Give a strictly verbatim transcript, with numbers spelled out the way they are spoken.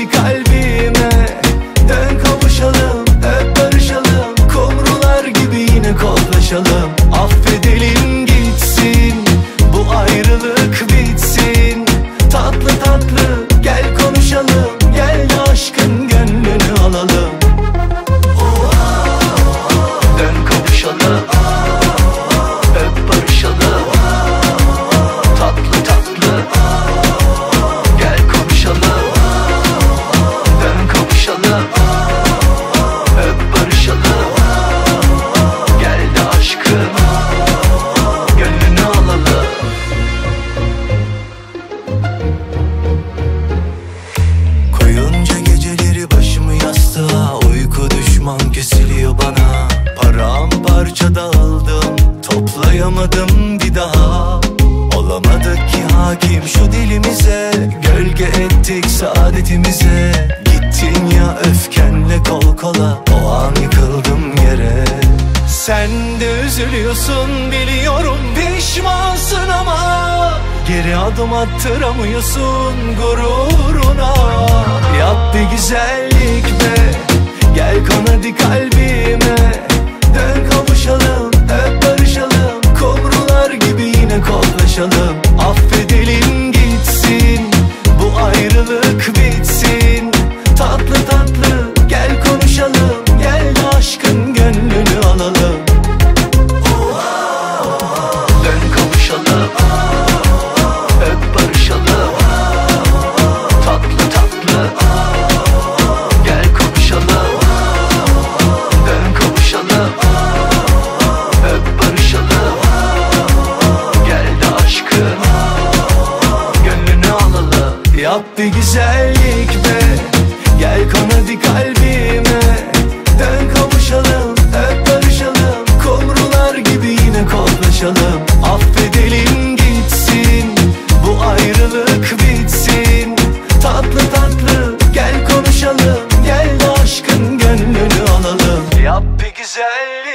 hadi kalbime. Dön kavuşalım, öp barışalım, kumrular gibi yine koklaşalım. Affedelim gitsin, bu ayrılık bitsin. Tatlı tatlı gel konuşalım, gel de aşkın gönlünü alalım. Dön kavuşalım, öp barışalım, tatlı tatlı gel konuşalım. Dön kavuşalım, öp barışalım, gel de aşkın gönlünü alalım. Koyunca geceleri başımı yastığa, uyku düşman kesiliyor bana. Paramparça dağıldım, toplayamadım bir daha. Olamadık ki hakim şu dilimize, gölge ettik saadetimize. Gittin ya öfkenle kol kola, o an yıkıldım yere. Sen de üzülüyorsun biliyorum, pişmansın ama geri adım attıramıyorsun gururuna. Yap bir güzellik be, gel kon hadi kalbime. Dön kavuşalım, öp barışalım, kumrular gibi yine koklaşalım. Affedelim gitsin, bu ayrılık bitsin. Tatlı tatlı gel konuşalım, gel de aşkın gönlünü alalım. Dön kavuşalım, öp barışalım, tatlı tatlı gel konuşalım. Dön kavuşalım, öp barışalım, gel de aşkın gönlünü alalım. Yap bir güzellik be, gel kon hadi kalbime. Dön kavuşalım, öp barışalım, kumrular gibi yine koklaşalım. Affedelim gitsin, bu ayrılık bitsin. Tatlı tatlı gel konuşalım, gel de aşkın gönlünü alalım. Yap bir güzellik